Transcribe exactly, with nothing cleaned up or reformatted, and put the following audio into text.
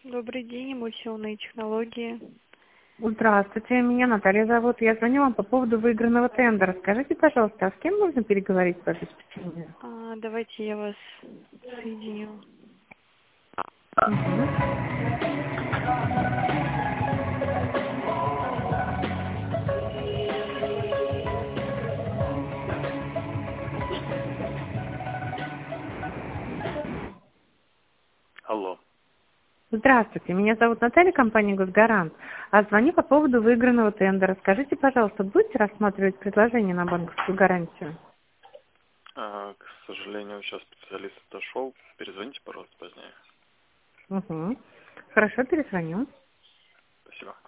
Добрый день, эмульсионные технологии. Здравствуйте, меня Наталья зовут. Я звоню вам по поводу выигранного тендера. Скажите, пожалуйста, а с кем нужно переговорить по обеспечению? А, давайте я вас соединю. Мгм. Алло. Здравствуйте, меня зовут Наталья, компания «Госгарант». А звоню по поводу выигранного тендера. Скажите, пожалуйста, будете рассматривать предложение на банковскую гарантию? А, к сожалению, сейчас специалист отошел. Перезвоните, пожалуйста, позднее. Угу. Хорошо, перезвоню. Спасибо.